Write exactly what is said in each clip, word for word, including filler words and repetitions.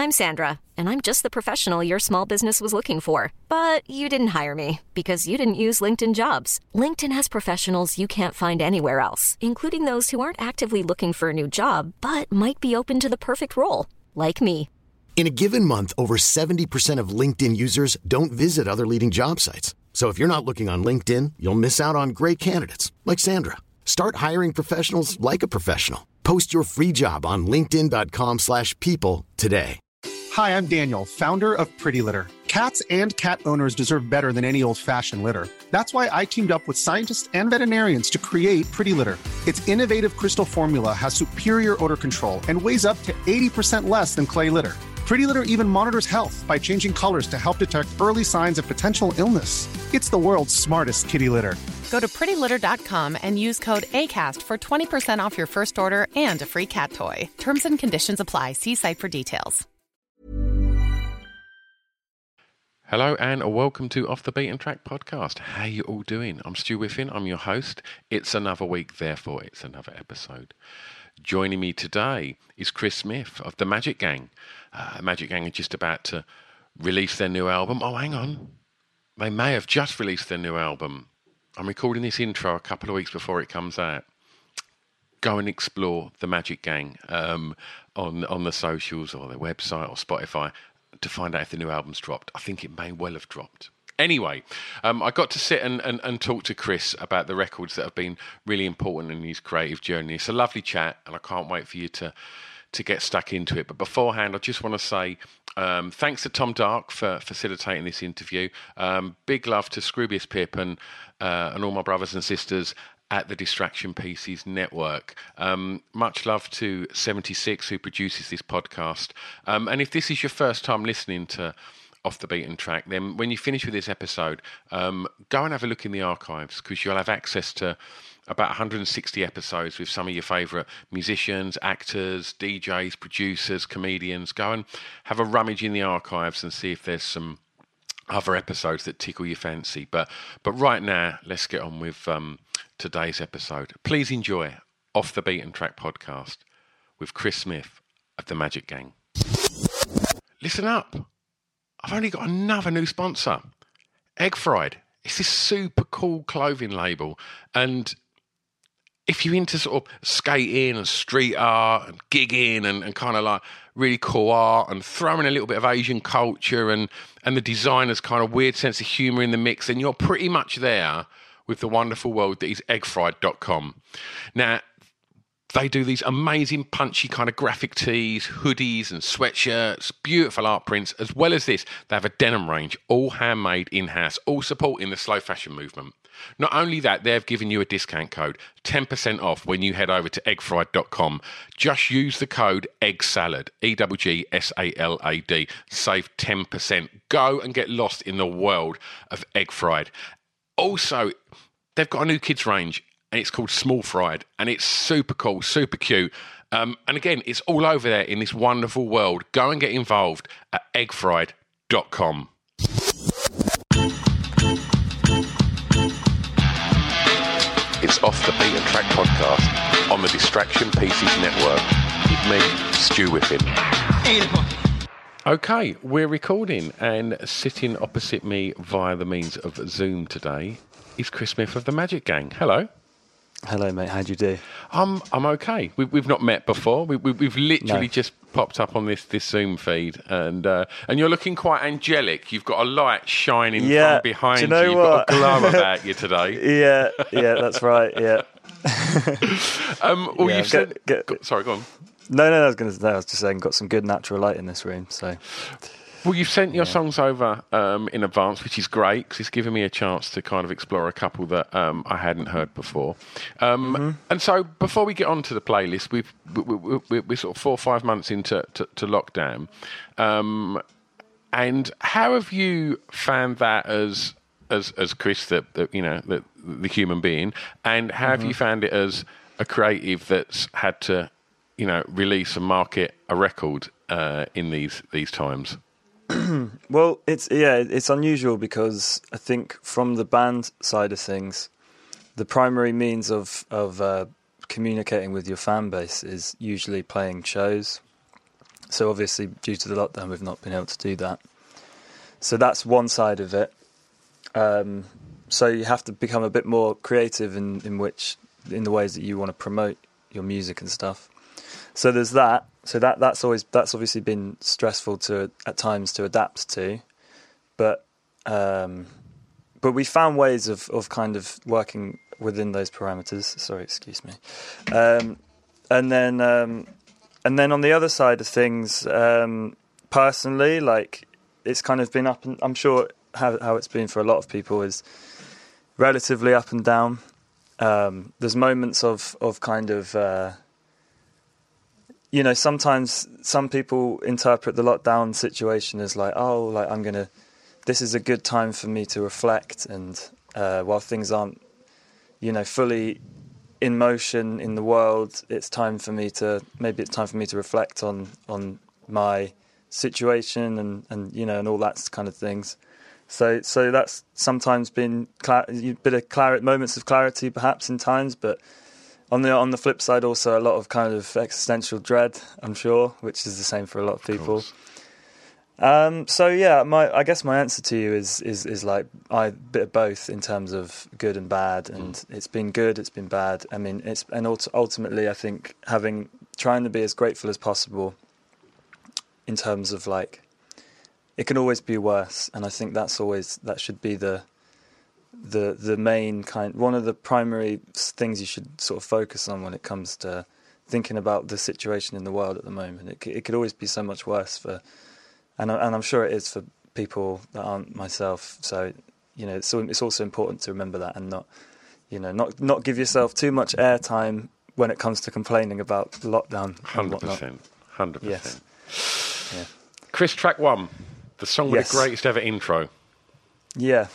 I'm Sandra, and I'm just the professional your small business was looking for. But you didn't hire me because you didn't use LinkedIn Jobs. LinkedIn has professionals you can't find anywhere else, including those who aren't actively looking for a new job, but might be open to the perfect role, like me. In a given month, over seventy percent of LinkedIn users don't visit other leading job sites. So if you're not looking on LinkedIn, you'll miss out on great candidates like Sandra. Start hiring professionals like a professional. Post your free job on linkedin.com slash people today. Hi, I'm Daniel, founder of Pretty Litter. Cats and cat owners deserve better than any old-fashioned litter. That's why I teamed up with scientists and veterinarians to create Pretty Litter. Its innovative crystal formula has superior odor control and weighs up to eighty percent less than clay litter. Pretty Litter even monitors health by changing colors to help detect early signs of potential illness. It's the world's smartest kitty litter. Go to pretty litter dot com and use code ACAST for twenty percent off your first order and a free cat toy. Terms and conditions apply. See site for details. Hello and welcome to Off the Beaten Track podcast. How you all doing? I'm Stu Whiffin. I'm your host. It's another week, therefore it's another episode. Joining me today is Chris Smith of the Magic Gang. Uh, Magic Gang are just about to release their new album. Oh, hang on. They may have just released their new album. I'm recording this intro a couple of weeks before it comes out. Go and explore the Magic Gang um, on, on the socials or their website or Spotify to find out if the new album's dropped. I think it may well have dropped. Anyway, um, I got to sit and, and, and talk to Chris about the records that have been really important in his creative journey. It's a lovely chat, and I can't wait for you to to get stuck into it. But beforehand, I just want to say um, thanks to Tom Dark for facilitating this interview. Um, big love to Scroobius Pip and, uh, and all my brothers and sisters at the Distraction Pieces Network. Um, much love to seventy-six, who produces this podcast. Um, and if this is your first time listening to Off the Beaten Track, then when you finish with this episode, um, go and have a look in the archives, because you'll have access to about one hundred sixty episodes with some of your favourite musicians, actors, D Js, producers, comedians. Go and have a rummage in the archives and see if there's some other episodes that tickle your fancy. But but right now, let's get on with um, today's episode. Please enjoy Off the Beaten Track podcast with Chris Smith of the Magic Gang. Listen up. I've only got another new sponsor, Egg Fried. It's this super cool clothing label, and if you're into sort of skating and street art and gigging and, and kind of like really cool art and throwing a little bit of Asian culture and, and the designer's kind of weird sense of humour in the mix, then you're pretty much there with the wonderful world that is egg fried dot com. Now, they do these amazing punchy kind of graphic tees, hoodies and sweatshirts, beautiful art prints. As well as this, they have a denim range, all handmade in-house, all supporting the slow fashion movement. Not only that, they've given you a discount code, ten percent off when you head over to egg fried dot com. Just use the code EGGSALAD, E G G S A L A D, save ten percent. Go and get lost in the world of Egg Fried. Also, they've got a new kids range, and it's called Small Fried, and it's super cool, super cute. Um, and again, it's all over there in this wonderful world. Go and get involved at egg fried dot com. It's Off the Beaten Track podcast on the Distraction Pieces Network with me, Stu Whiffin. Okay, we're recording, and sitting opposite me via the means of Zoom today is Chris Smith of the Magic Gang. Hello. Hello, mate. How do you do? I'm I'm okay. We, we've not met before. We, we, we've literally No. just popped up on this, this Zoom feed, and uh, and you're looking quite angelic. You've got a light shining Yeah. from behind Do you know you. You've what? got a glow about you today. Yeah, yeah, that's right. Yeah. Um, well, Yeah, you've said. get- go- sorry, go on. No, no, no, I was going to say, I was just saying, got some good natural light in this room. So, Well, you've sent your songs over um, in advance, which is great because it's given me a chance to kind of explore a couple that um, I hadn't heard before. Um, Mm-hmm. And so, before we get on to the playlist, we've we, we, we, we're sort of four or five months into to, to lockdown. Um, and how have you found that as as as Chris, the, the you know the the human being, and how have Mm-hmm. you found it as a creative that's had to you know release and market a record uh, in these these times? well, it's yeah, it's unusual because I think from the band side of things, the primary means of of uh, communicating with your fan base is usually playing shows. so obviously due to the lockdown, we've not been able to do that. So that's one side of it. Um, so you have to become a bit more creative in, in which in the ways that you want to promote your music and stuff. So there's that. So that that's always that's obviously been stressful to at times to adapt to, but um, but we found ways of, of kind of working within those parameters. Sorry, excuse me. Um, and then um, and then on the other side of things, um, personally, like it's kind of been up and I'm sure how how it's been for a lot of people is relatively up and down. Um, there's moments of of kind of. Uh, You know, sometimes some people interpret the lockdown situation as like, oh, like I'm gonna, this is a good time for me to reflect, and uh, while things aren't, you know, fully in motion in the world, it's time for me to maybe it's time for me to reflect on on my situation and, and you know and all that kind of things. So so that's sometimes been clar- a bit of clar- moments of clarity perhaps in times, but. On the on the flip side, also a lot of kind of existential dread, I'm sure, which is the same for a lot of people. Of um, so yeah, my I guess my answer to you is is is like I a bit of both in terms of good and bad, and mm. it's been good, it's been bad. I mean, it's and ultimately, I think having trying to be as grateful as possible in terms of like it can always be worse, and I think that's always that should be the. the the main kind one of the primary things you should sort of focus on when it comes to thinking about the situation in the world at the moment. It it could always be so much worse for and I, and I'm sure it is for people that aren't myself. So you know, it's it's also important to remember that and not you know not not give yourself too much airtime when it comes to complaining about the lockdown. Hundred percent, hundred percent. Yeah. Chris, track one, the song with yes. the greatest ever intro. Yeah.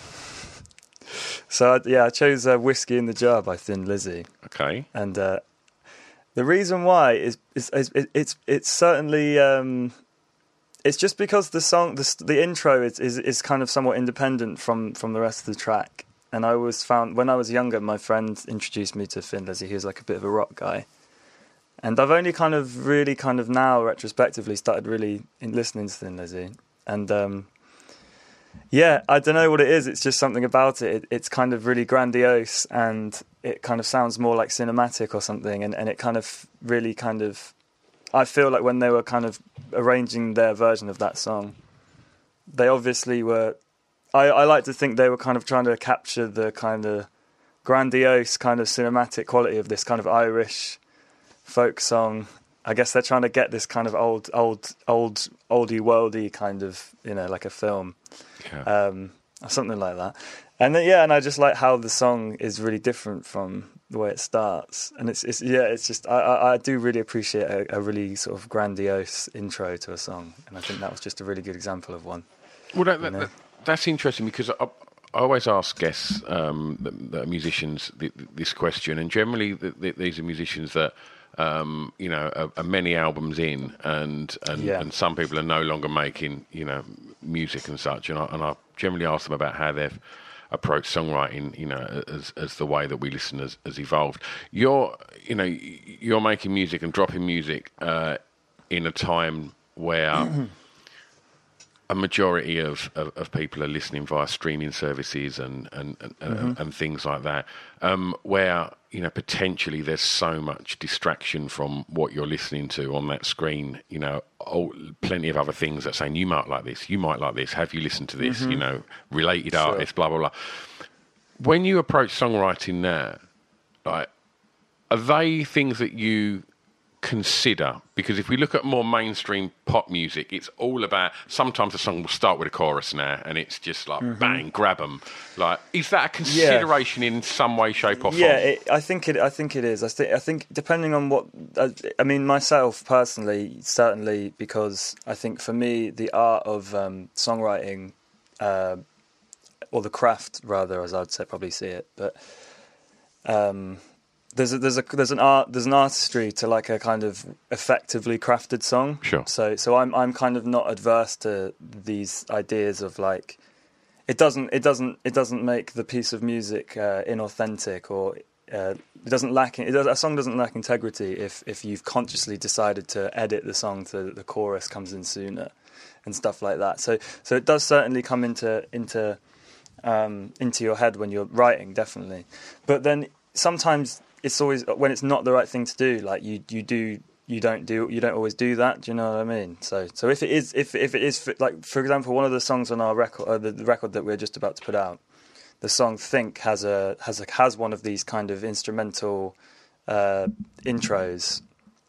So, yeah, I chose uh, Whiskey in the Jar by Thin Lizzy. Okay. And uh, the reason why is, is, is it, it's it's certainly... Um, it's just because the song, the, the intro is, is is kind of somewhat independent from, from the rest of the track. And I always found, when I was younger, my friend introduced me to Thin Lizzy. He was like a bit of a rock guy. And I've only kind of really kind of now, retrospectively, started really in listening to Thin Lizzy. And... Um, Yeah, I don't know what it is. It's just something about it. it. It's kind of really grandiose and it kind of sounds more like cinematic or something. And, and it kind of really kind of... I feel like when they were kind of arranging their version of that song, they obviously were... I, I like to think they were kind of trying to capture the kind of grandiose kind of cinematic quality of this kind of Irish folk song. I guess they're trying to get this kind of old, old, old, oldie worldy kind of, you know, like a film. Yeah. Um, something like that. And then, yeah, and I just like how the song is really different from the way it starts. And it's, it's yeah, it's just, I, I, I do really appreciate a, a really sort of grandiose intro to a song. And I think that was just a really good example of one. Well, that, that, that, that's interesting because I, I always ask guests um, that, that are musicians this question. And generally, the, the, these are musicians that, um, you know, are, are many albums in and, and, yeah. and some people are no longer making, you know, music and such, and I, and I generally ask them about how they've approached songwriting, you know, as as the way that we listen has, has evolved. You're, you know, you're making music and dropping music uh, in a time where a majority of, of, of people are listening via streaming services and and and, mm-hmm. and, and things like that, um, where you know potentially there's so much distraction from what you're listening to on that screen. You know, oh, plenty of other things that are saying you might like this, you might like this. Have you listened to this? Mm-hmm. You know, related sure. artists, blah blah blah. When you approach songwriting now, like, are they things that you consider? Because if we look at more mainstream pop music, it's all about, sometimes the song will start with a chorus now and it's just like mm-hmm. bang, grab them. Like, is that a consideration yeah. in some way, shape or form? Yeah, it, I think it I think it is. I think I think depending on what I, I mean myself personally, certainly, because I think for me the art of um, songwriting uh, or the craft rather, as I'd say probably see it, but um There's a, there's a there's an art there's an artistry to like a kind of effectively crafted song. Sure. So so I'm I'm kind of not adverse to these ideas of like it doesn't it doesn't it doesn't make the piece of music uh, inauthentic or uh, it doesn't lack. It does, a song doesn't lack integrity if if you've consciously decided to edit the song so that the chorus comes in sooner, and stuff like that. So so it does certainly come into into um, into your head when you're writing, definitely. But then sometimes it's always when it's not the right thing to do. Like you you do. You don't do. You don't always do that. Do you know what I mean? So, so if it is, if if it is, like for example, one of the songs on our record, uh, the, the record that we're just about to put out, the song "Think" has a has a has one of these kind of instrumental uh, intros,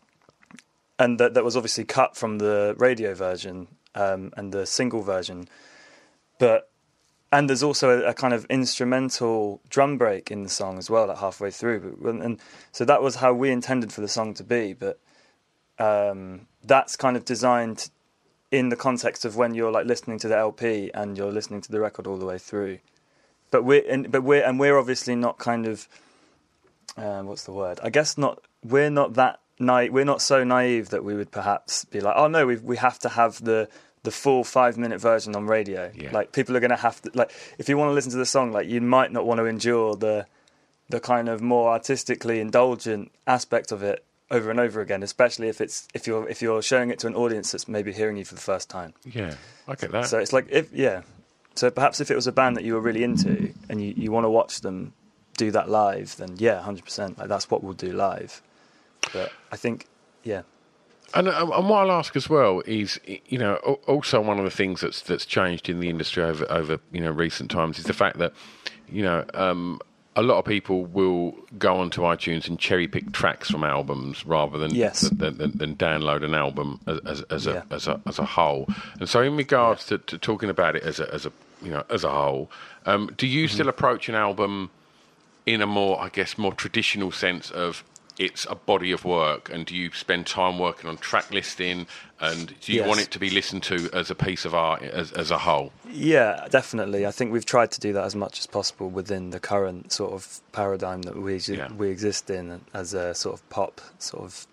and that that was obviously cut from the radio version um, and the single version, but and there's also a, a kind of instrumental drum break in the song as well, like halfway through, but, and so that was how we intended for the song to be, but. Um, that's kind of designed in the context of when you're like listening to the L P and you're listening to the record all the way through. But we're and, but we're and we're obviously not kind of um, what's the word? I guess not. We're not that naive. We're not so naive that we would perhaps be like, oh no, we we have to have the the full five minute version on radio. Yeah. Like people are going to have to like if you want to listen to the song, like you might not want to endure the the kind of more artistically indulgent aspect of it over and over again, especially if it's if you're if you're showing it to an audience that's maybe hearing you for the first time. Yeah, I get that. So it's like if yeah, so perhaps if it was a band that you were really into and you, you want to watch them do that live, then yeah, one hundred percent. Like that's what we'll do live. But I think yeah. And, and what I'll ask as well is, you know, also one of the things that's that's changed in the industry over over you know recent times is the fact that, you know. Um, A lot of people will go onto iTunes and cherry pick tracks from albums rather than yes. than, than, than download an album as, as, as yeah. a as a as a whole. And so, in regards yeah. to, to talking about it as a as a you know as a whole, um, do you mm-hmm. still approach an album in a more, I guess, more traditional sense of it's a body of work, and do you spend time working on track listing, and do you yes. want it to be listened to as a piece of art as as a whole? Yeah, definitely. I think we've tried to do that as much as possible within the current sort of paradigm that we yeah. we exist in as a sort of pop, sort of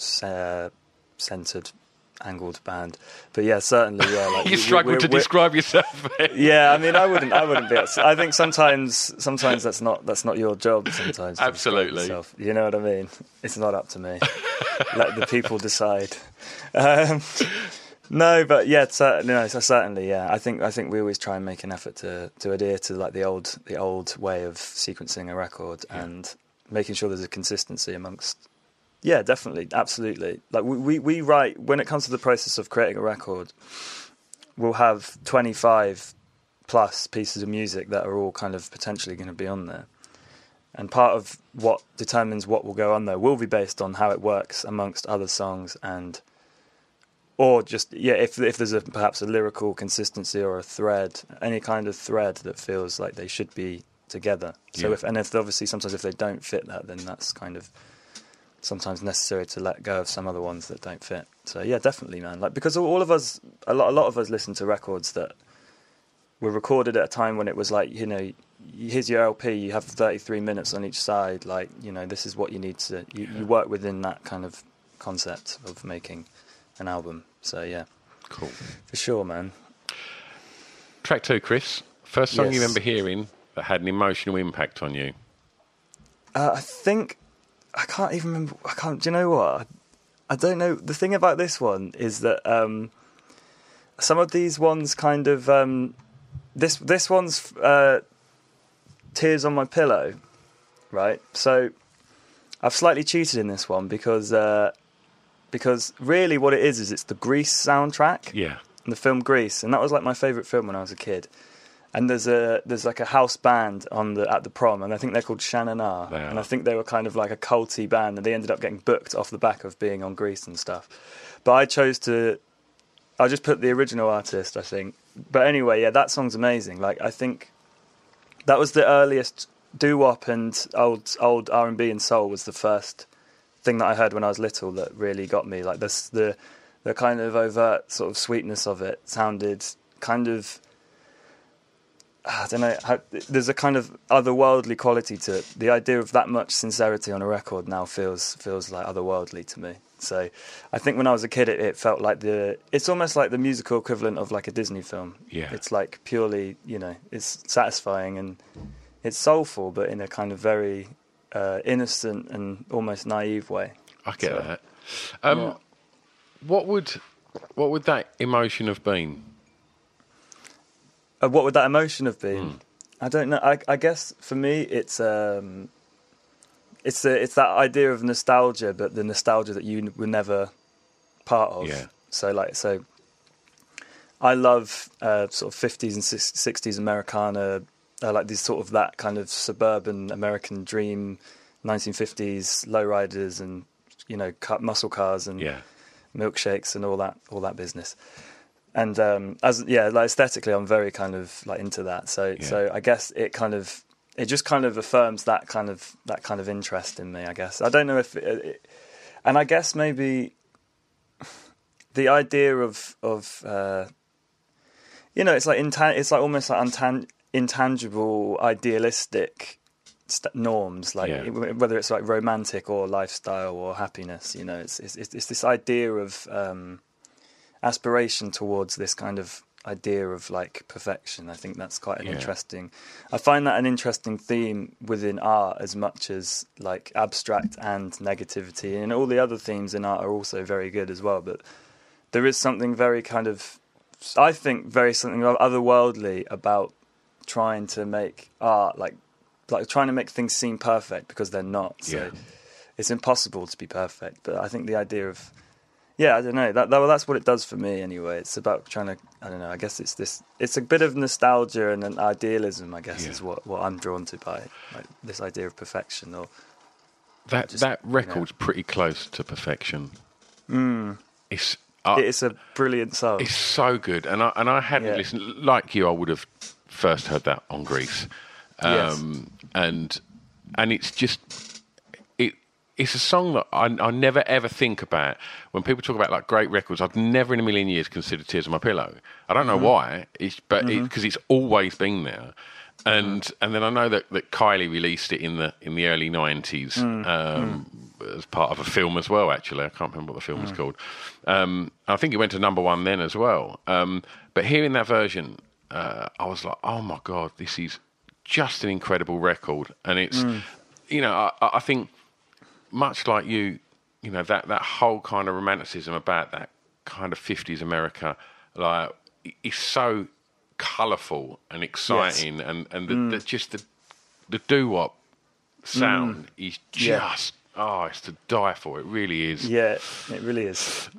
uh, centered, angled band. But yeah, certainly, yeah. Like you we, struggle to describe yourself. Yeah, I mean, I wouldn't, I wouldn't be. I think sometimes, sometimes that's not that's not your job. Sometimes, absolutely. You know what I mean? It's not up to me. Let the people decide. Um, no, but yeah, certainly, no, so certainly, yeah. I think I think we always try and make an effort to to adhere to like the old the old way of sequencing a record yeah. and making sure there's a consistency amongst. Yeah, definitely, absolutely. Like we, we, we write when it comes to the process of creating a record, we'll have twenty-five plus pieces of music that are all kind of potentially going to be on there. And part of what determines what will go on there will be based on how it works amongst other songs and or just yeah, if if there's a perhaps a lyrical consistency or a thread, any kind of thread that feels like they should be together. So yeah. if and if obviously sometimes if they don't fit that, then that's kind of sometimes necessary to let go of some other ones that don't fit. So yeah, definitely, man. Like because all of us, a lot, a lot of us listen to records that were recorded at a time when it was like, you know, here's your L P, you have thirty-three minutes on each side. Like, you know, this is what you need to. You, yeah. you work within that kind of concept of making an album. So yeah, cool for sure, man. Track two, Chris. First song yes. you remember hearing that had an emotional impact on you? Uh, I think. I can't even remember. I can't. Do you know what? I don't know. The thing about this one is that um, some of these ones kind of um, this this one's uh, Tears on My Pillow, right? So I've slightly cheated in this one because uh, because really what it is is it's the Grease soundtrack. Yeah. The film Grease, and that was like my favourite film when I was a kid. And there's a there's like a house band on the at the prom, and I think they're called Shannon R. And I think they were kind of like a culty band, and they ended up getting booked off the back of being on Grease and stuff. But I chose to, I just put the original artist, I think. But anyway, yeah, that song's amazing. Like I think that was the earliest doo-wop and old old R and B and soul was the first thing that I heard when I was little that really got me. Like this the the kind of overt sort of sweetness of it sounded kind of. I don't know, how, there's a kind of otherworldly quality to it. The idea of that much sincerity on a record now feels feels like otherworldly to me. So I think when I was a kid, it, it felt like the... It's almost like the musical equivalent of like a Disney film. Yeah. It's like purely, you know, it's satisfying and it's soulful, but in a kind of very uh, innocent and almost naive way. I get So, that. Um, yeah. What would what would that emotion have been? Uh, what would that emotion have been? Mm. I don't know. I, I guess for me, it's um, it's a, it's that idea of nostalgia, but the nostalgia that you were never part of. Yeah. So like so, I love uh, sort of fifties and sixties Americana, uh, like these sort of that kind of suburban American dream, nineteen fifties lowriders and you know cut muscle cars and Yeah. milkshakes and all that all that business. And um, as yeah, like aesthetically, I'm very kind of like into that. So Yeah. so I guess it kind of it just kind of affirms that kind of that kind of interest in me. I guess I don't know if, it, it, and I guess maybe the idea of of uh, you know, it's like intan- it's like almost like untan- intangible, idealistic st- norms, like Yeah. it- whether it's like romantic or lifestyle or happiness. You know, it's it's, it's this idea of um, aspiration towards this kind of idea of like perfection. I think that's quite an Yeah. interesting. I find that an interesting theme within art as much as like abstract and negativity, and all the other themes in art are also very good as well. But there is something very kind of, I think, very something otherworldly about trying to make art like like trying to make things seem perfect because they're not. So Yeah. it's impossible to be perfect. But I think the idea of Yeah, I don't know. That, that well, that's what it does for me anyway. It's about trying to, I don't know. I guess it's this. It's a bit of nostalgia and an idealism. I guess Yeah. is what, what I'm drawn to by like this idea of perfection. Or That Just, that you record's pretty close to perfection. It's uh, it's a brilliant song. it's so good, and I and I hadn't Yeah. listened like you. I would have first heard that on Grease, um, and and it's just it. It's a song that I, I never ever think about when people talk about like great records. I've never in a million years considered "Tears on My Pillow." I don't know Mm-hmm. why, it's, but because it's always been there. And Mm-hmm. and then I know that, that Kylie released it in the in the early nineties Mm. um, as part of a film as well. Actually, I can't remember what the film Mm. was called. Um, I think it went to number one then as well. Um, but hearing that version, uh, I was like, oh my god, this is just an incredible record. And it's Mm. you know I, I think much like you, you know that that whole kind of romanticism about that kind of fifties America, like is so colourful and exciting, and and the, Mm. the, just the the doo-wop sound is Yeah. just oh, it's to die for. It really is. Yeah, it really is.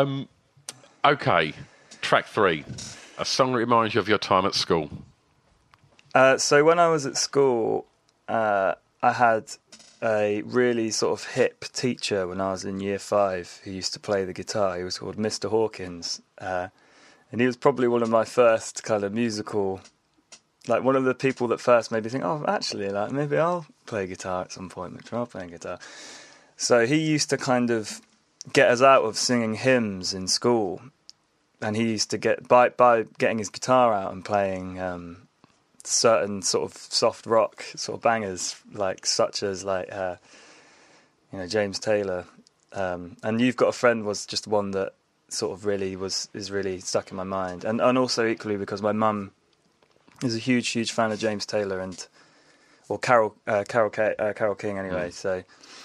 Okay, track three, a song that reminds you of your time at school. Uh, so when I was at school, uh, I had a really sort of hip teacher when I was in year five who used to play the guitar. He was called Mister Hawkins, uh, and he was probably one of my first kind of musical, like one of the people that first made me think, oh, actually, like maybe I'll play guitar at some point. Maybe I'll play guitar. So he used to kind of get us out of singing hymns in school, and he used to get by by getting his guitar out and playing um, certain sort of soft rock sort of bangers, like such as like uh, you know James Taylor, um, and You've Got a Friend was just one that sort of really was is really stuck in my mind, and and also equally because my mum is a huge huge fan of James Taylor and or Carol uh, Carol K, uh, Carol King anyway, so.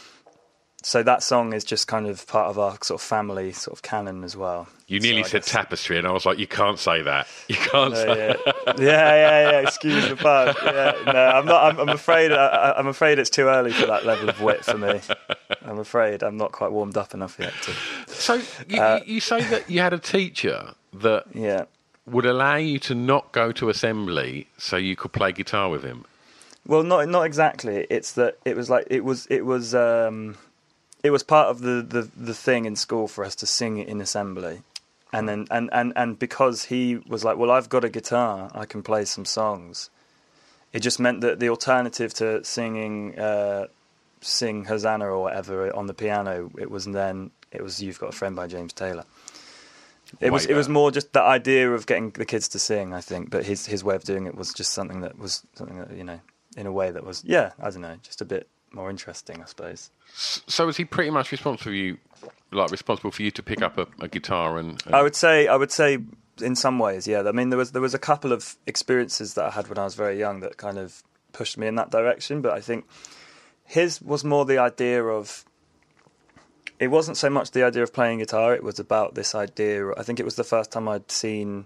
So that song is just kind of part of our sort of family sort of canon as well. You nearly So I said guess- Tapestry, and I was like, you can't say that. You can't No, say yeah. yeah, yeah, yeah. Excuse the pun. Yeah, no, I'm not. I'm, I'm afraid. I, I'm afraid it's too early for that level of wit for me. I'm afraid I'm not quite warmed up enough yet to. So you, Uh, you say that you had a teacher that Yeah. would allow you to not go to assembly so you could play guitar with him. Well, not not exactly. It's that it was like it was it was um, it was part of the, the, the thing in school for us to sing it in assembly, and then and, and, and because he was like, well, I've got a guitar, I can play some songs. It just meant that the alternative to singing uh, "Sing Hosanna" or whatever on the piano, it was then it was "You've Got a Friend" by James Taylor. It was Way it was back. more just the idea of getting the kids to sing, I think, but his his way of doing it was just something that was something that, you know, in a way that was, yeah, I don't know, just a bit more interesting, I suppose. So is he pretty much responsible for you, like responsible for you to pick up a, a guitar and? and I would say, I would say, in some ways, yeah. I mean, there was there was a couple of experiences that I had when I was very young that kind of pushed me in that direction. But I think his was more the idea of. It wasn't so much the idea of playing guitar. It was about this idea. I think it was the first time I'd seen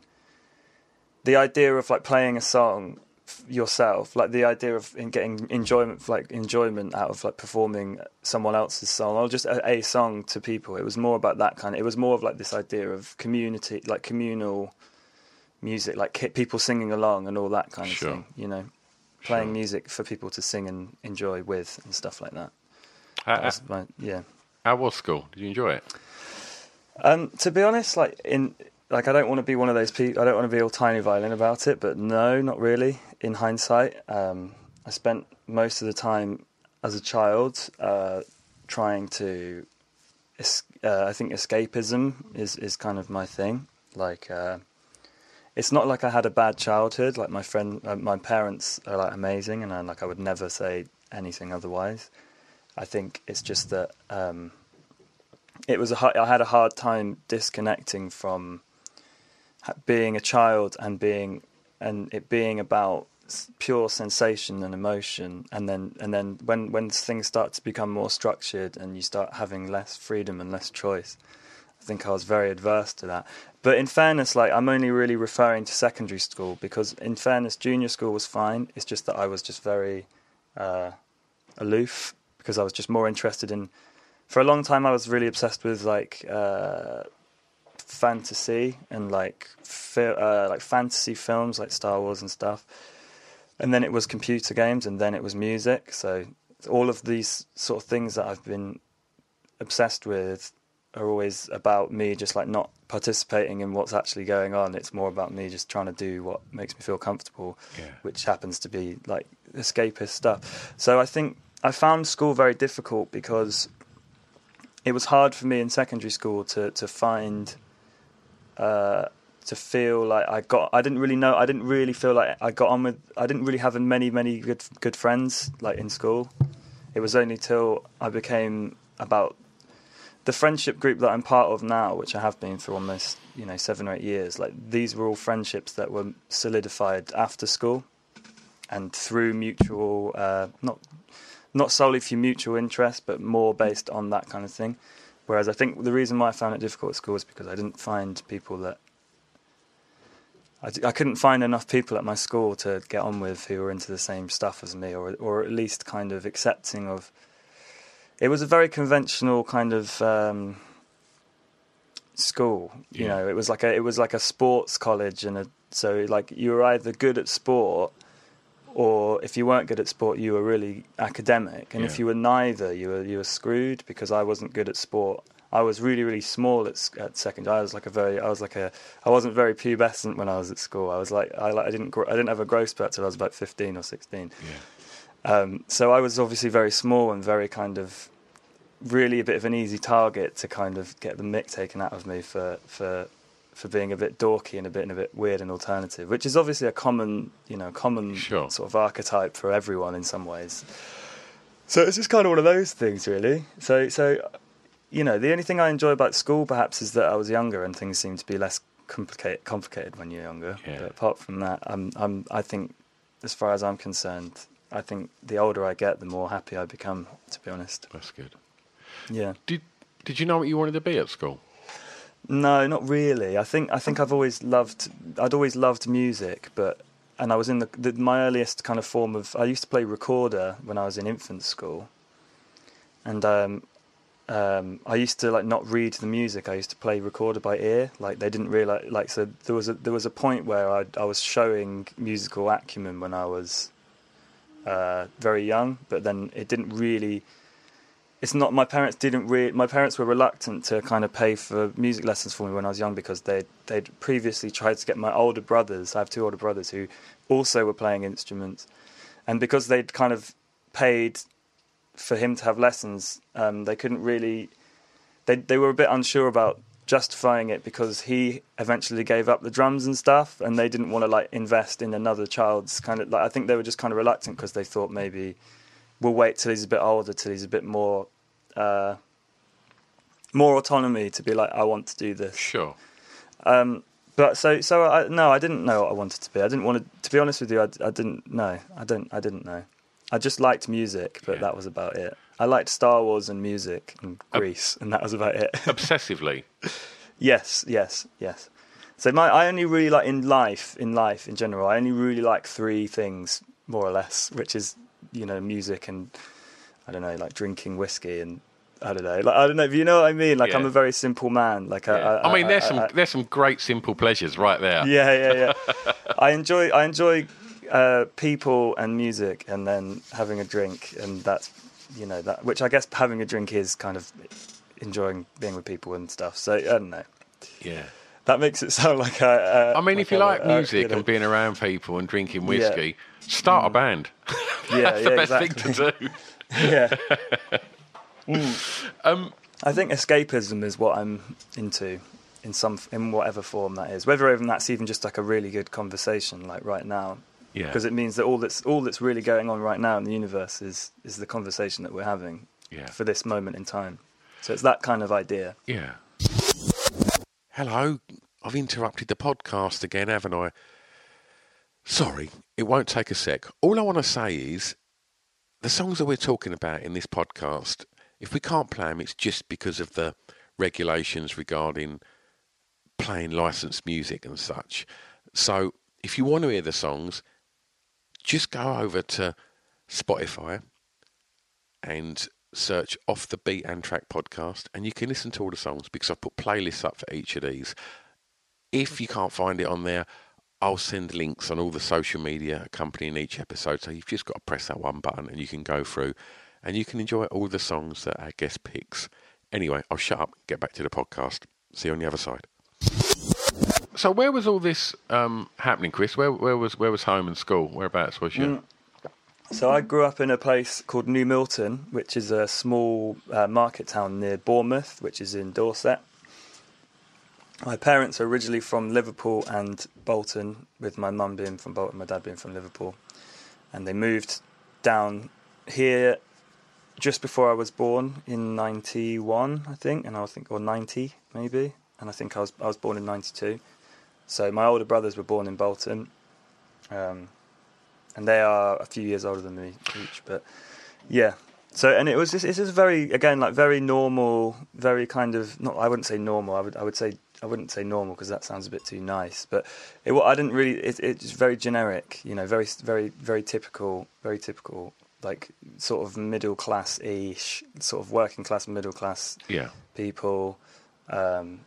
the idea of like playing a song yourself, like the idea of in getting enjoyment, like enjoyment out of like performing someone else's song or just a, a song to people. It was more about that kind of. It was more of like this idea of community, like communal music, like people singing along and all that kind of Sure. thing. You know, playing Sure. music for people to sing and enjoy with and stuff like that. How, That was my, yeah. how was school? Did you enjoy it? Um, to be honest, like in like I don't want to be one of those people. I don't want to be all tiny violin about it, but no, not really. In hindsight, um, I spent most of the time as a child uh, trying to. Es- uh, I think escapism is is kind of my thing. Like, uh, it's not like I had a bad childhood. Like my friend, uh, my parents are like amazing, and I, like I would never say anything otherwise. I think it's just that. Um, It was a hard, I had a hard time disconnecting from being a child and being and it being about pure sensation and emotion, and then and then when when things start to become more structured and you start having less freedom and less choice, I think I was very adverse to that. But in fairness, like I'm only really referring to secondary school because in fairness, junior school was fine. It's just that I was just very uh, aloof because I was just more interested in. For a long time, I was really obsessed with like uh, fantasy and like fi- uh, like fantasy films, like Star Wars and stuff. And then it was computer games, and then it was music. So all of these sort of things that I've been obsessed with are always about me just like not participating in what's actually going on. It's more about me just trying to do what makes me feel comfortable, Yeah. which happens to be like escapist stuff. So I think I found school very difficult because it was hard for me in secondary school to to find, uh, to feel like I got. I didn't really know. I didn't really feel like I got on with. I didn't really have many many good good friends like in school. It was only till I became about the friendship group that I'm part of now, which I have been for almost you know seven or eight years. Like these were all friendships that were solidified after school, and through mutual uh, not. Not solely for mutual interest, but more based on that kind of thing. Whereas I think the reason why I found it difficult at school is because I didn't find people that... I, I couldn't find enough people at my school to get on with who were into the same stuff as me, or or at least kind of accepting of... It was a very conventional kind of um, school, you Yeah. know. It was like a it was like a sports college, and a, so like you were either good at sport, or if you weren't good at sport, you were really academic. And Yeah. if you were neither, you were you were screwed. Because I wasn't good at sport. I was really really small at at secondary. I was like a very I was like a I wasn't very pubescent when I was at school. I was like I like I didn't grow, I didn't have a growth spurt till I was about fifteen or sixteen. Yeah. Um, so I was obviously very small and very kind of really a bit of an easy target to kind of get the mick taken out of me for for. for being a bit dorky and a bit and a bit weird and alternative, which is obviously a common, you know, common Sure. sort of archetype for everyone in some ways. So it's just kind of one of those things, really. So, so you know, the only thing I enjoy about school, perhaps, is that I was younger and things seem to be less complicated, complicated when you're younger. Yeah. But apart from that, I'm, I'm, I think, as far as I'm concerned, I think the older I get, the more happy I become. To be honest. That's good. Yeah. Did Did you know what you wanted to be at school? No, not really. I think I think I've always loved. I'd always loved music, but and I was in the, the my earliest kind of form of. I used to play recorder when I was in infant school, and um, um, I used to like not read the music. I used to play recorder by ear. Like they didn't realize. Like so, there was a there was a point where I I was showing musical acumen when I was uh, very young, but then it didn't really. It's not. My parents didn't really. My parents were reluctant to kind of pay for music lessons for me when I was young because they they'd previously tried to get my older brothers. I have two older brothers who also were playing instruments, and because they'd kind of paid for him to have lessons, um, they couldn't really. They they were a bit unsure about justifying it because he eventually gave up the drums and stuff, and they didn't want to like invest in another child's kind of. Like I think they were just kind of reluctant because they thought maybe we'll wait till he's a bit older, till he's a bit more. Uh, more autonomy to be like, I want to do this. Sure. Um, but so, so I, no, I didn't know what I wanted to be. I didn't want to. To be honest with you, I, I didn't know. I don't. I didn't know. I just liked music, but Yeah. that was about it. I liked Star Wars and music and Grease, and that was about it. Obsessively. Yes, yes, yes. So my, I only really like in life, in life in general, I only really like three things, more or less, which is, you know, music and, I don't know, like drinking whiskey and, I don't know, like, I don't know, you know what I mean? Like, Yeah. I'm a very simple man. Like, Yeah. I, I, I mean, there's I, some I, there's some great simple pleasures right there. Yeah, yeah, yeah. I enjoy, I enjoy uh, people and music, and then having a drink, and that's, you know, that, which I guess having a drink is kind of enjoying being with people and stuff. So, I don't know. Yeah. That makes it sound like I. Uh, I mean, like if you I, like uh, music you know, and being around people and drinking Yeah. whiskey, start a band. yeah, That's the yeah, best exactly. thing to do. Yeah. Mm. Um, I think escapism is what I'm into, in some, in whatever form that is. Whether even that's even just like a really good conversation, like right now, Yeah. because it means that all that's all that's really going on right now in the universe is is the conversation that we're having Yeah. for this moment in time. So it's that kind of idea. Yeah. Hello. I've interrupted the podcast again, haven't I? Sorry, it won't take a sec. All I want to say is the songs that we're talking about in this podcast, if we can't play them, it's just because of the regulations regarding playing licensed music and such. So if you want to hear the songs, just go over to Spotify and search Off the Beat and Track podcast, and you can listen to all the songs because I've put playlists up for each of these. If you can't find it on there, I'll send links on all the social media accompanying each episode, so you've just got to press that one button and you can go through and you can enjoy all the songs that our guest picks. Anyway, I'll shut up and get back to the podcast. See you on the other side. So where was all this um, happening, Chris? Where, where was where was home and school? Whereabouts was you? Mm. So I grew up in a place called New Milton, which is a small uh, market town near Bournemouth, which is in Dorset. My parents are originally from Liverpool and Bolton, with my mum being from Bolton, my dad being from Liverpool. And they moved down here just before I was born in ninety-one, I think, and I was think or ninety maybe, and I think I was I was born in ninety-two. So my older brothers were born in Bolton. Um, And they are a few years older than me each, but yeah. So, and it was just, it's just very, again, like very normal, very kind of, not, I wouldn't say normal, I would, I would say, I wouldn't say normal because that sounds a bit too nice, but it, I didn't really, it, it's very generic, you know, very, very, very typical, very typical, like sort of middle class-ish, sort of working class, middle class Yeah. people. Um,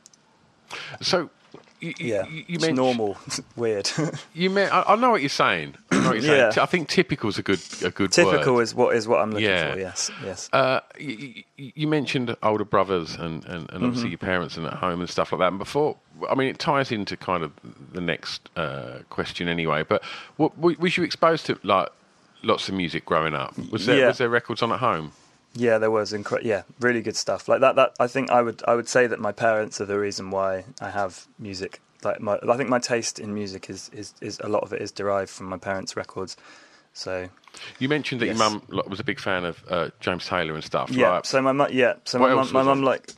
So, you, yeah, you, you it's mentioned, normal, weird. You meant, I, I know what you're saying. I know what you're saying. Yeah. T- I think typical is a good a good Typical word. is what is what I'm looking Yeah. for. Yes, yes. Uh, you, you mentioned older brothers and, and, and obviously Mm-hmm. your parents and at home and stuff like that. And before, I mean, it ties into kind of the next uh, question anyway. But what, was you exposed to like lots of music growing up? Was there Yeah. was there records on at home? Yeah, there was incre- yeah, really good stuff like that. That I think I would I would say that my parents are the reason why I have music. Like my, I think my taste in music is, is, is a lot of it is derived from my parents' records. So You mentioned that Yes. your mum like, was a big fan of uh, James Taylor and stuff. yeah, Like, so my mum yeah, so What my else mum, my was mum on? like.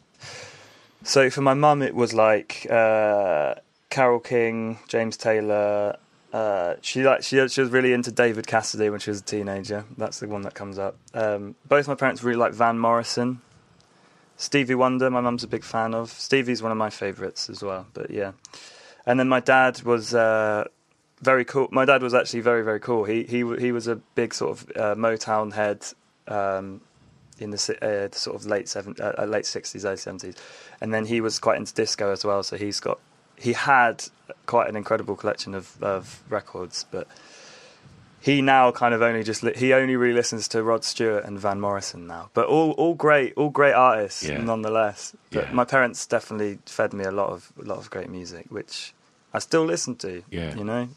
So for my mum, it was like uh, Carole King, James Taylor. Uh, she like she she was really into David Cassidy when she was a teenager. That's the one that comes up. Um, both my parents really like Van Morrison. Stevie Wonder, my mum's a big fan of. Stevie's one of my favourites as well, but yeah. And then my dad was uh, very cool. My dad was actually very, very cool. He he he was a big sort of uh, Motown head um, in the si- uh, sort of late seven, uh, late sixties, early seventies, and then he was quite into disco as well. So he's got he had quite an incredible collection of, of records, but he now kind of only just li- he only really listens to Rod Stewart and Van Morrison now. But all all great, all great artists Yeah. nonetheless. But Yeah. my parents definitely fed me a lot of a lot of great music, which I still listen to. Yeah. You know.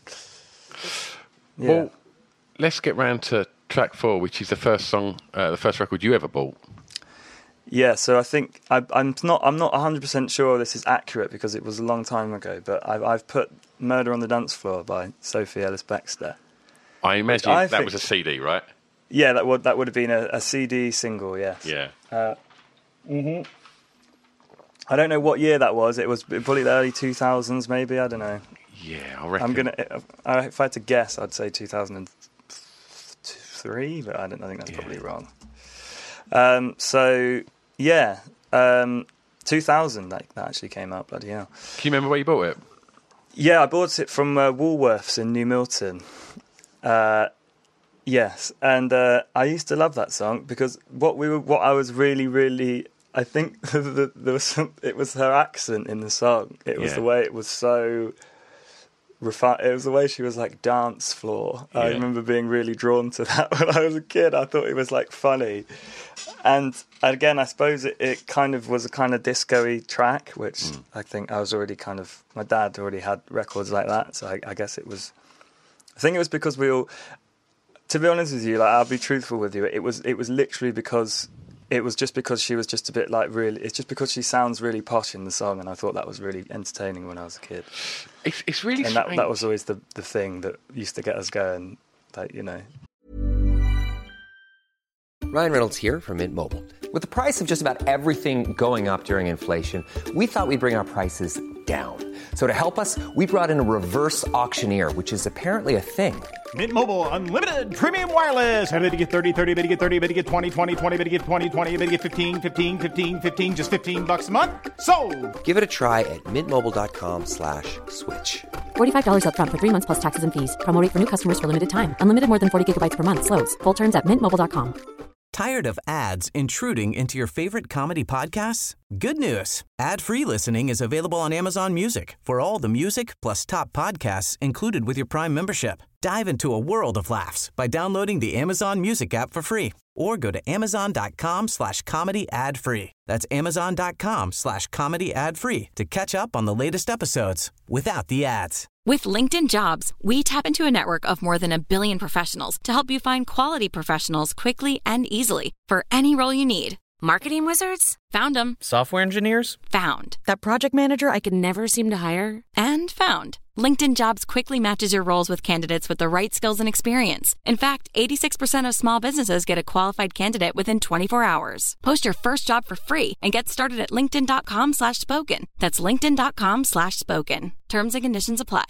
Yeah. Well, let's get round to track four, which is the first song, uh, the first record you ever bought. Yeah, so I think I, I'm not. I'm not one hundred percent sure this is accurate because it was a long time ago. But I've, I've put "Murder on the Dance Floor" by Sophie Ellis-Bextor. I imagine I that think- was a C D, right? Yeah, that would that would have been a, a C D single. Yes. Yeah. I don't know what year that was. It was probably the early two thousands, maybe. I don't know. Yeah, I reckon. I'm gonna. I, if I had to guess, I'd say two thousand three, but I don't I think that's yeah. probably wrong. Um, so yeah, um, two thousand that, that actually came out. Bloody hell! Can you remember where you bought it? Yeah, I bought it from uh, Woolworths in New Milton. Uh, yes, and uh, I used to love that song because what we were, what I was really, really, I think the, there was some, it was her accent in the song. It was yeah. the way it was so. It was the way she was like dance floor. Yeah. I remember being really drawn to that when I was a kid. I thought it was like funny. And again, I suppose it, it kind of was a kind of disco-y track, which mm. I think I was already kind of, my dad already had records like that. So I, I guess it was, I think it was because we all, to be honest with you, like I'll be truthful with you, it was, it was literally because It was just because she was just a bit like really. It's just because she sounds really posh in the song, and I thought that was really entertaining when I was a kid. It's it's really and strange. that that was always the the thing that used to get us going. Like, you know. Ryan Reynolds here from Mint Mobile. With the price of just about everything going up during inflation, we thought we'd bring our prices down. So to help us, we brought in a reverse auctioneer, which is apparently a thing. Mint Mobile Unlimited Premium Wireless. How to get thirty, thirty, how to get thirty, how to get twenty, twenty, twenty, how to get twenty, twenty, how to get fifteen, fifteen, fifteen, fifteen, just fifteen bucks a month? Sold! Give it a try at mintmobile.com slash switch. forty-five dollars up front for three months plus taxes and fees. Promo rate for new customers for limited time. Unlimited more than forty gigabytes per month. Slows full terms at mint mobile dot com. Tired of ads intruding into your favorite comedy podcasts? Good news. Ad-free listening is available on Amazon Music for all the music plus top podcasts included with your Prime membership. Dive into a world of laughs by downloading the Amazon Music app for free or go to amazon.com slash comedy ad free. That's amazon.com slash comedy ad free to catch up on the latest episodes without the ads. With LinkedIn Jobs, we tap into a network of more than a billion professionals to help you find quality professionals quickly and easily for any role you need. Marketing wizards? Found them. Software engineers? Found. That project manager I could never seem to hire? And found. LinkedIn Jobs quickly matches your roles with candidates with the right skills and experience. In fact, eighty-six percent of small businesses get a qualified candidate within twenty-four hours. Post your first job for free and get started at linkedin.com slash spoken. That's linkedin.com slash spoken. Terms and conditions apply.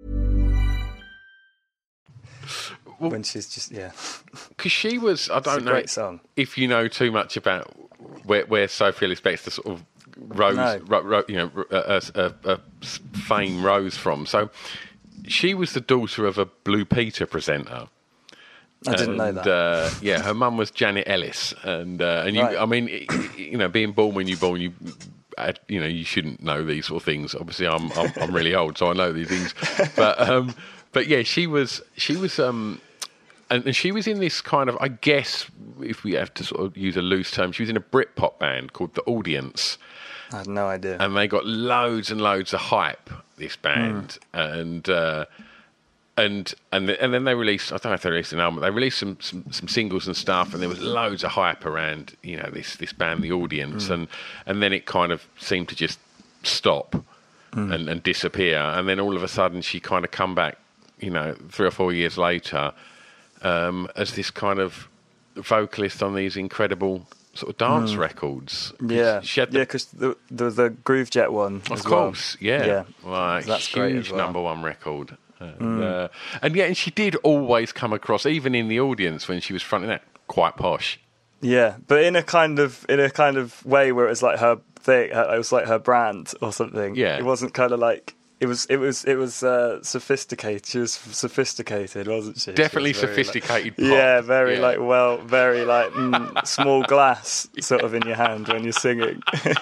Well, when she's just, yeah. Because she was, I don't it's a know great song. If you know too much about where, where Sophie Ellis-Bextor sort of rose, no. ro, ro, you know, a, a, a fame rose from. So she was the daughter of a Blue Peter presenter. I didn't and, know that. Uh, yeah, her mum was Janet Ellis, and uh, and you, right. I mean, you know, being born when you're born, you, you know, you shouldn't know these sort of things. Obviously, I'm I'm, I'm really old, so I know these things. But um, but yeah, she was she was um, and, and she was in this kind of, I guess, if we have to sort of use a loose term, she was in a Britpop band called The Audience. I had no idea. And they got loads and loads of hype. This band mm. and. Uh, And and the, and then they released, I don't know if they released an album, they released some, some, some singles and stuff, and there was loads of hype around, you know, this, this band, The Audience, mm. and and then it kind of seemed to just stop mm. and, and disappear, and then all of a sudden she kind of come back, you know, three or four years later, um, as this kind of vocalist on these incredible sort of dance mm. records. Yeah, she had the, yeah, because the, the the Groove Jet one, of as course, well. yeah, yeah, like that's huge great as well. number one record. And, mm. uh, and yeah, and she did always come across, even in The Audience when she was fronting that, quite posh. Yeah, but in a kind of in a kind of way where it was like her thing, it was like her brand or something. Yeah, it wasn't kind of like it was. It was. It was uh, sophisticated. She was sophisticated, wasn't she? Definitely she was sophisticated. Like, pop. yeah, very yeah. like well, very like mm, small glass sort of in your hand when you're singing.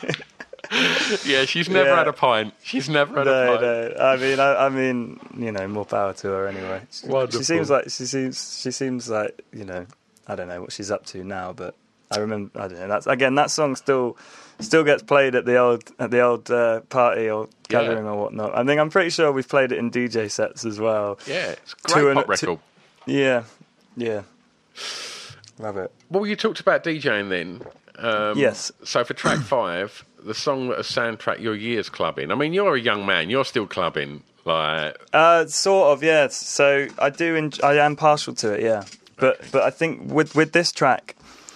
Yeah, she's never yeah. had a pint. She's never had no, a pint. No, I mean, I, I mean, you know, more power to her anyway. She, Wonderful. She seems like she seems she seems like you know, I don't know what she's up to now, but I remember I don't know. That's again, that song still still gets played at the old at the old uh, party or gathering yeah. or whatnot. I think I'm pretty sure we've played it in D J sets as well. Yeah, it's a great pop record. To, yeah, yeah, love it. Well, you talked about DJing then. Um, yes. So for track five, the song that has soundtracked your years clubbing. I mean, you're a young man. You're still clubbing, like. Uh, sort of, yeah. So I do. En- I am partial to it, yeah. But okay. but I think with with this track,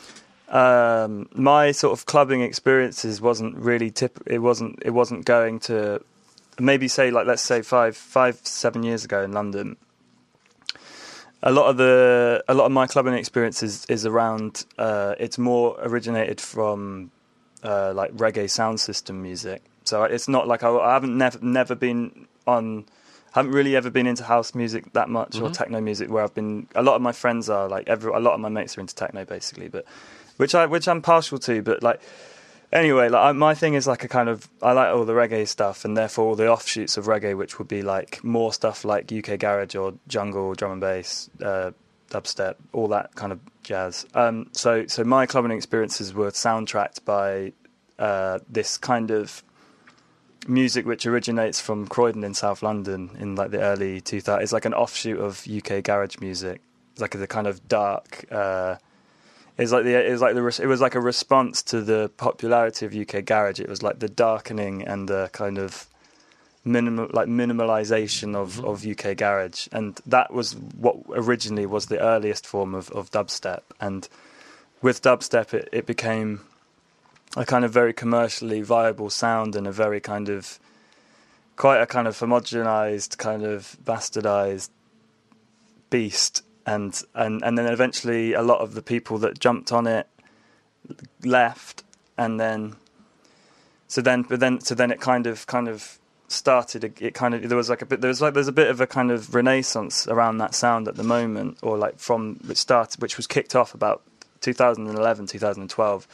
um, my sort of clubbing experiences wasn't really tip. It wasn't. It wasn't going to maybe say like let's say five five seven years ago in London. a lot of the a lot of my clubbing experience is, is around. Uh, it's more originated from uh, like reggae sound system music. So it's not like I, I haven't never never been on. Haven't really ever been into house music that much mm-hmm. or techno music. Where I've been, a lot of my friends are like every. A lot of my mates are into techno basically, but which I which I'm partial to. But like anyway, like I, my thing is like a kind of I like all the reggae stuff, and therefore all the offshoots of reggae, which would be like more stuff like U K garage or jungle, drum and bass, uh, dubstep, all that kind of jazz. Um, so so my clubbing experiences were soundtracked by uh, this kind of music which originates from Croydon in South London in like the early two thousands. It's like an offshoot of U K garage music. It's like the kind of dark. Uh, it's like the. It was like the. It was like a response to the popularity of U K garage. It was like the darkening and the kind of minimal, like minimalization of, mm-hmm. of U K garage, and that was what originally was the earliest form of, of dubstep. And with dubstep, it, it became a kind of very commercially viable sound and a very kind of quite a kind of homogenized, kind of bastardized beast. And, and and then eventually a lot of the people that jumped on it left, and then so then but then so then it kind of kind of started. It kind of there was like a bit there was like there's a bit of a kind of renaissance around that sound at the moment, or like from which started which was kicked off about two thousand eleven, two thousand twelve.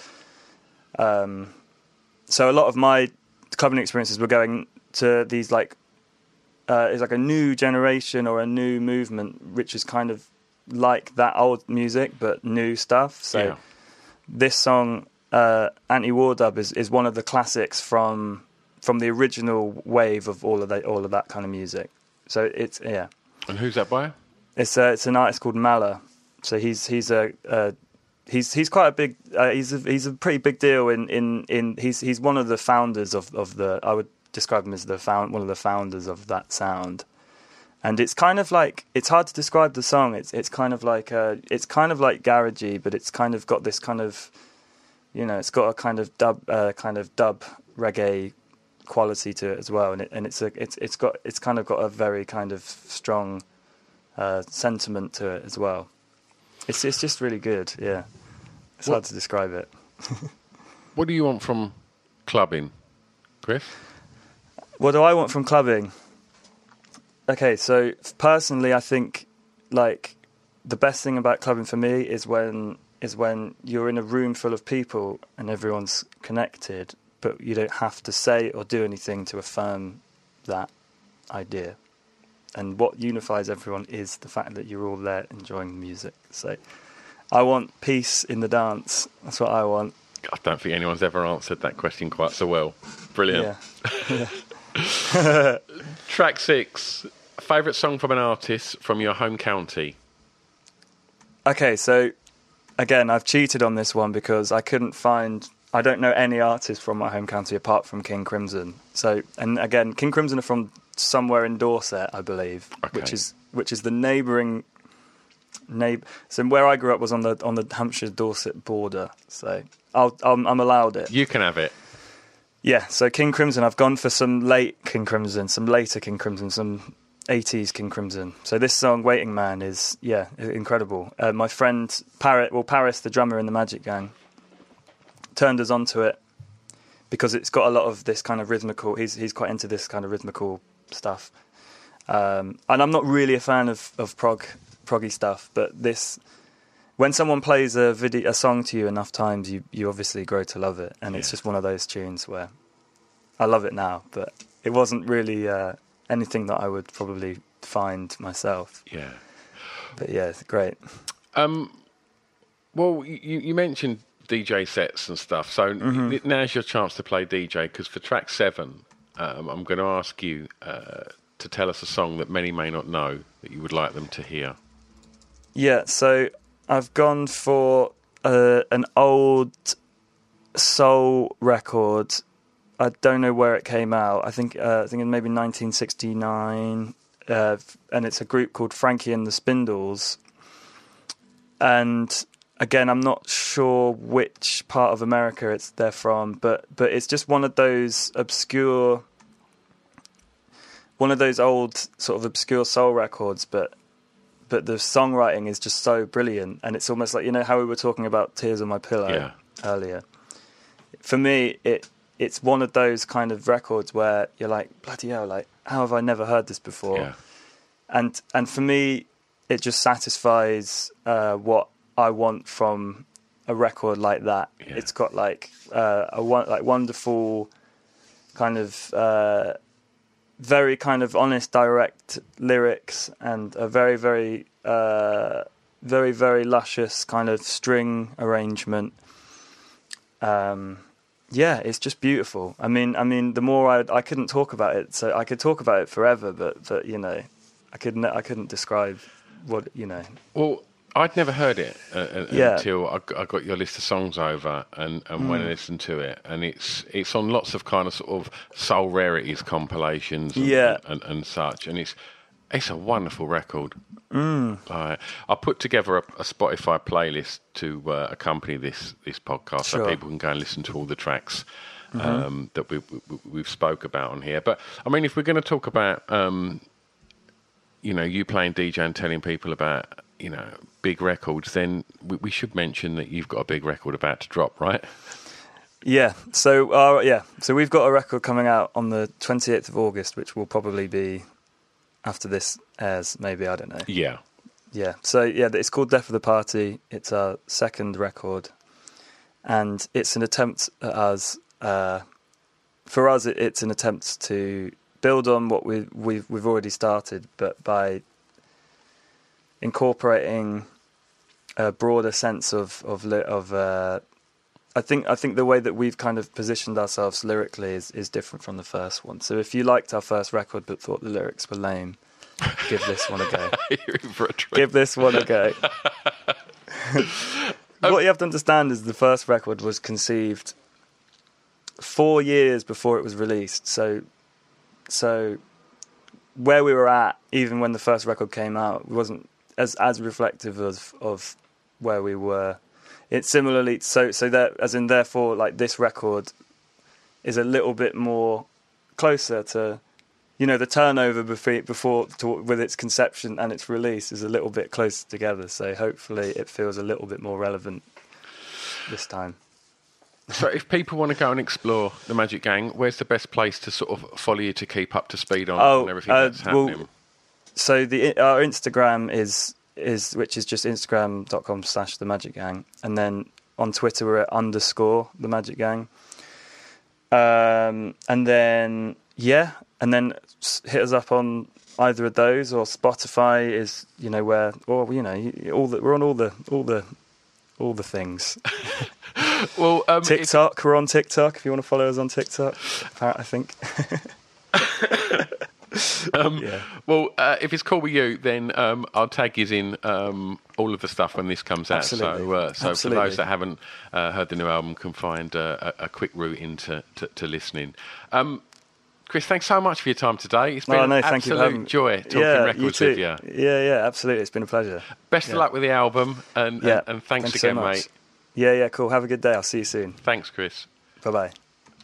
Um, so a lot of my clubbing experiences were going to these like uh, it's like a new generation or a new movement, which is kind of like that old music but new stuff. So yeah. This song, uh, Anti-War Dub, is, is one of the classics from from the original wave of all of that all of that kind of music. So it's yeah. And who's that by? It's uh, it's an artist called Mala. So he's he's a. a He's he's quite a big uh, he's a, he's a pretty big deal in, in, in he's he's one of the founders of, of the I would describe him as the found one of the founders of that sound, and it's kind of like it's hard to describe the song. It's it's kind of like uh, it's kind of like garagey, but it's kind of got this kind of you know it's got a kind of dub uh, kind of dub reggae quality to it as well, and it, and it's a it's it's got it's kind of got a very kind of strong uh, sentiment to it as well. It's it's just really good, yeah. It's what, hard to describe it. What do you want from clubbing, Chris? What do I want from clubbing? Okay, so personally, I think like the best thing about clubbing for me is when is when you're in a room full of people and everyone's connected, but you don't have to say or do anything to affirm that idea. And what unifies everyone is the fact that you're all there enjoying music. So I want peace in the dance. That's what I want. I don't think anyone's ever answered that question quite so well. Brilliant. Yeah. yeah. Track six, favourite song from an artist from your home county? Okay, so again, I've cheated on this one because I couldn't find... I don't know any artist from my home county apart from King Crimson. So, and again, King Crimson are from somewhere in Dorset, I believe, okay. which is which is the neighbouring neighbour. So where I grew up was on the on the Hampshire Dorset border. So I'll, I'm, I'm allowed it. You can have it. Yeah. So King Crimson, I've gone for some late King Crimson, some later King Crimson, some eighties King Crimson. So this song, Waiting Man, is yeah incredible. Uh, my friend Parrot, well Paris, the drummer in the Magic Gang, turned us onto it because it's got a lot of this kind of rhythmical. He's he's quite into this kind of rhythmical stuff, um, and I'm not really a fan of, of prog proggy stuff. But this, when someone plays a video, a song to you enough times, you, you obviously grow to love it, and yeah. it's just one of those tunes where I love it now. But it wasn't really uh, anything that I would probably find myself. Yeah, but yeah, it's great. Um, well, you you mentioned D J sets and stuff, so mm-hmm. now's your chance to play D J, because for track seven. Um, I'm going to ask you uh, to tell us a song that many may not know that you would like them to hear. Yeah, so I've gone for uh, an old soul record. I don't know where it came out. I think uh, I think in maybe nineteen sixty-nine, uh, and it's a group called Frankie and the Spindles. And again, I'm not sure which part of America it's they're from, but but it's just one of those obscure, one of those old sort of obscure soul records. But but the songwriting is just so brilliant, and it's almost like, you know how we were talking about Tears on My Pillow yeah. earlier. For me, it it's one of those kind of records where you're like, bloody hell, like how have I never heard this before? Yeah. And and for me, it just satisfies uh, what I want from a record like that. Yeah. It's got like uh, a one, like wonderful kind of uh, very kind of honest, direct lyrics, and a very very uh, very very luscious kind of string arrangement. Um, yeah, it's just beautiful. I mean, I mean, the more I I couldn't talk about it, so I could talk about it forever, but but you know, I couldn't I couldn't describe what you know. Well, I'd never heard it uh, yeah. until I, I got your list of songs over and, and mm. went and listened to it, and it's it's on lots of kind of sort of soul rarities compilations, and, yeah, and, and, and such, and it's it's a wonderful record. Mm. Uh, I put together a, a Spotify playlist to uh, accompany this this podcast, sure. so people can go and listen to all the tracks mm-hmm. um, that we, we, we've spoke about on here. But I mean, if we're going to talk about, um, you know, you playing D J and telling people about, you know, big records, then we, we should mention that you've got a big record about to drop, right? Yeah. So, uh, yeah. So we've got a record coming out on the twenty-eighth of August, which will probably be after this airs, maybe, I don't know. Yeah. Yeah. So, yeah, it's called Death of the Party. It's our second record. And it's an attempt at us, uh, for us, it, it's an attempt to build on what we, we've, we've already started, but by incorporating a broader sense of, of, of uh, I think I think the way that we've kind of positioned ourselves lyrically is, is different from the first one. So if you liked our first record but thought the lyrics were lame, give this one a go. You're in for a treat. Give this one a go. What you have to understand is the first record was conceived four years before it was released. So, so where we were at, even when the first record came out, wasn't as as reflective of of where we were. It's similarly so so that as in therefore like this record is a little bit more closer to, you know, the turnover before before to, with its conception and its release is a little bit closer together. So hopefully it feels a little bit more relevant this time. So if people want to go and explore the Magic Gang, where's the best place to sort of follow you to keep up to speed on, oh, on everything uh, that's happening? Well, so the our Instagram is. is which is just instagram dot com slash the Magic Gang, and then on Twitter we're at underscore the Magic Gang, um, and then yeah and then hit us up on either of those, or Spotify is, you know, where, or you know, all the, we're on all the all the all the things. Well, um, TikTok, if, we're on TikTok if you want to follow us on TikTok, I think. Um, yeah. Well, uh, if it's cool with you, then um, I'll tag you in um, all of the stuff when this comes out. Absolutely. So, uh, so Absolutely. for those that haven't uh, heard the new album, can find uh, a, a quick route into to, to listening. Um, Chris, thanks so much for your time today. It's been oh, no, an thank absolute you joy talking yeah, records you with you. Yeah, yeah, absolutely. It's been a pleasure. Best yeah. of luck with the album, and, yeah. and, and thanks, thanks again, so much. mate. Yeah, yeah, cool. Have a good day. I'll see you soon. Thanks, Chris. Bye-bye.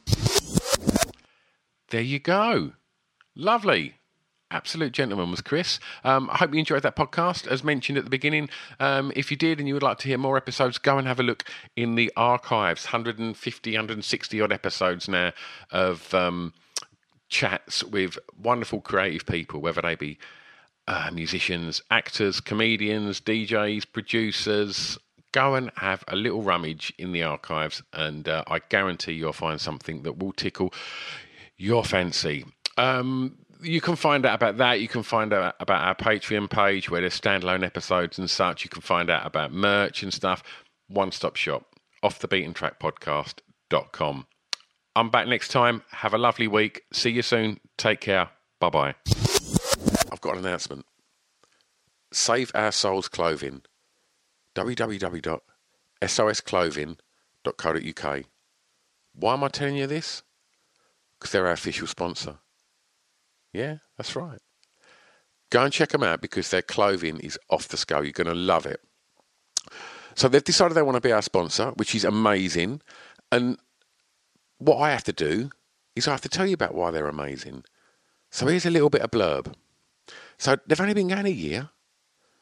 There you go. Lovely. Absolute gentleman was Chris. Um, I hope you enjoyed that podcast. As mentioned at the beginning, um, if you did and you would like to hear more episodes, go and have a look in the archives. one hundred fifty, one hundred sixty odd episodes now of um, chats with wonderful creative people, whether they be uh, musicians, actors, comedians, D Js, producers. Go and have a little rummage in the archives, and uh, I guarantee you'll find something that will tickle your fancy. Um, You can find out about that. You can find out about our Patreon page where there's standalone episodes and such. You can find out about merch and stuff. One stop shop, off the beaten track podcast dot com. I'm back next time. Have a lovely week. See you soon. Take care. Bye bye. I've got an announcement. Save Our Souls Clothing. w w w dot s o s clothing dot co dot u k. Why am I telling you this? Because they're our official sponsor. Yeah, that's right. Go and check them out because their clothing is off the scale. You're going to love it. So they've decided they want to be our sponsor, which is amazing. And what I have to do is I have to tell you about why they're amazing. So here's a little bit of blurb. So they've only been going a year.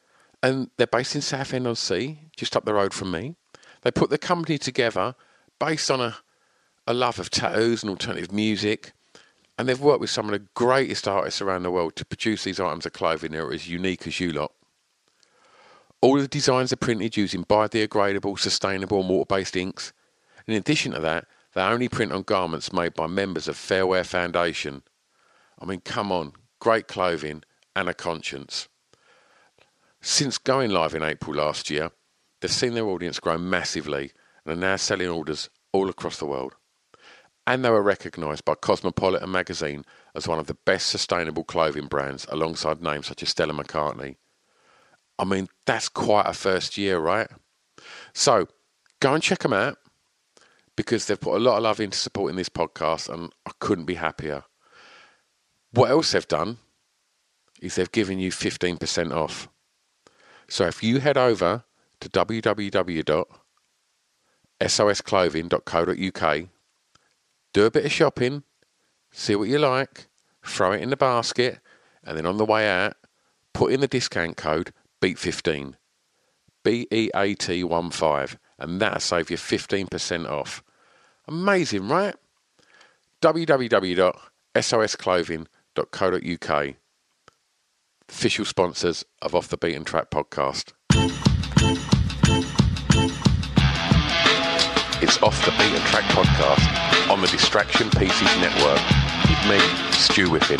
and they're based in Southend-on-Sea, just up the road from me. They put the company together based on a, a love of tattoos and alternative music, and they've worked with some of the greatest artists around the world to produce these items of clothing that are as unique as you lot. All of the designs are printed using biodegradable, sustainable and water-based inks. In addition to that, they only print on garments made by members of Fair Wear Foundation. I mean, come on, great clothing and a conscience. Since going live in April last year, they've seen their audience grow massively and are now selling orders all across the world. And they were recognised by Cosmopolitan magazine as one of the best sustainable clothing brands, alongside names such as Stella McCartney. I mean, that's quite a first year, right? So, go and check them out, because they've put a lot of love into supporting this podcast, and I couldn't be happier. What else they've done is they've given you fifteen percent off. So if you head over to w w w dot s o s clothing dot co dot u k, do a bit of shopping, see what you like, throw it in the basket, and then on the way out, put in the discount code B E A T fifteen, B E A T fifteen, and that'll save you fifteen percent off. Amazing, right? w w w dot s o s clothing dot co dot u k, official sponsors of Off the Beaten Track podcast. It's Off the Beaten Track podcast on the Distraction Pieces Network with me, Stu Whiffen.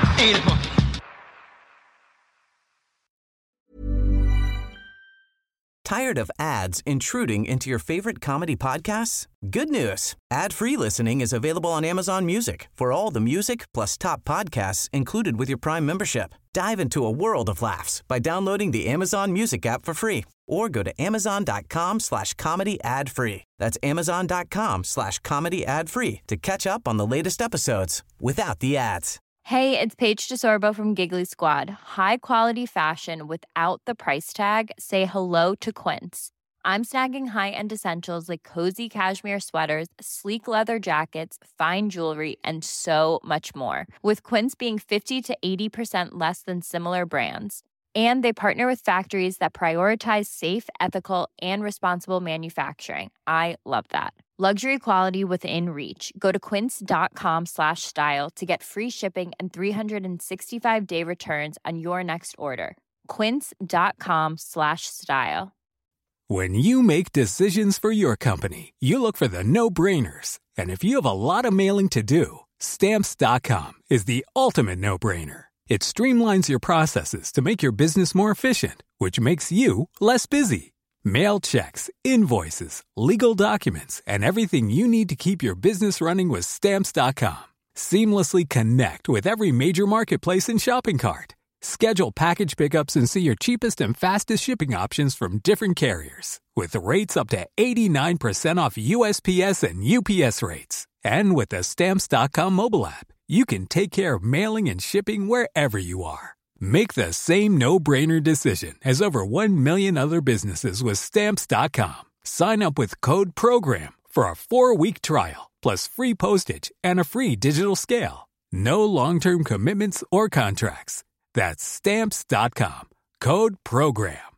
Tired of ads intruding into your favorite comedy podcasts? Good news. Ad-free listening is available on Amazon Music for all the music plus top podcasts included with your Prime membership. Dive into a world of laughs by downloading the Amazon Music app for free, or go to amazon.com slash comedy ad free. That's amazon.com slash comedy ad free to catch up on the latest episodes without the ads. Hey, it's Paige DeSorbo from Giggly Squad. High quality fashion without the price tag. Say hello to Quince. I'm snagging high-end essentials like cozy cashmere sweaters, sleek leather jackets, fine jewelry, and so much more. With Quince being fifty to eighty percent less than similar brands. And they partner with factories that prioritize safe, ethical, and responsible manufacturing. I love that. Luxury quality within reach. Go to quince.com slash style to get free shipping and three sixty-five day returns on your next order. Quince.com slash style. When you make decisions for your company, you look for the no-brainers. And if you have a lot of mailing to do, Stamps dot com is the ultimate no-brainer. It streamlines your processes to make your business more efficient, which makes you less busy. Mail checks, invoices, legal documents, and everything you need to keep your business running with Stamps dot com. Seamlessly connect with every major marketplace and shopping cart. Schedule package pickups and see your cheapest and fastest shipping options from different carriers, with rates up to eighty-nine percent off U S P S and U P S rates. And with the Stamps dot com mobile app, you can take care of mailing and shipping wherever you are. Make the same no-brainer decision as over one million other businesses with Stamps dot com. Sign up with code PROGRAM for a four-week trial, plus free postage and a free digital scale. No long-term commitments or contracts. That's Stamps dot com. Code PROGRAM.